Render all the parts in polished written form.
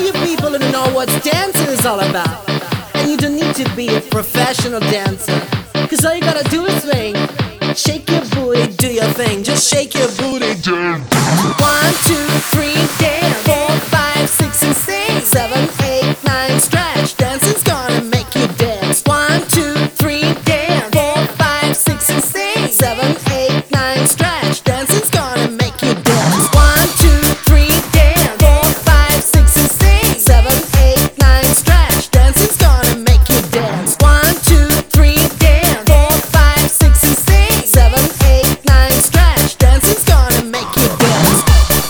you people who know what dancing is all about. And you don't need to be a professional dancer, cause all you gotta do is swing. Shake your booty, do your thing, just shake your booty, dance. 1, 2, 3, dance. 4, 5, 6 and 6. 7, 8, 9, stretch. Dancing's gonna make you dance. 1, 2, 3, dance. 4, 5, 6 and 6. 7, 8, 9, stretch. Dancing's gonna make you dance. 1, 2, 3, dance. 4, 5, 6 and 6. 7, 8, 9, stretch. Dancing's gonna make you dance. 1, 2, 3, dance. 4, 5, 6 and 6. 7, 8, 9, stretch. Dancing's gonna make you dance.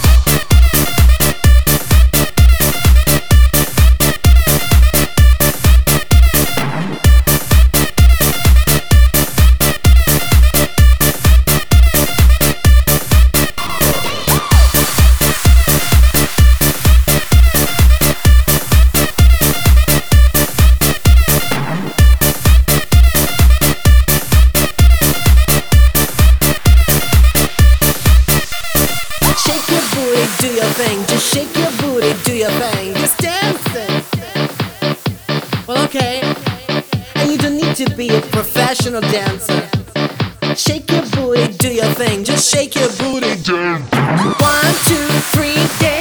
Shake your booty, do your thing. Just shake your booty, do your thing. Just dancing. Well, okay. And you don't need to be a professional dancer. Shake your booty, do your thing. Just shake your booty, dance. 1, 2, 3, dance.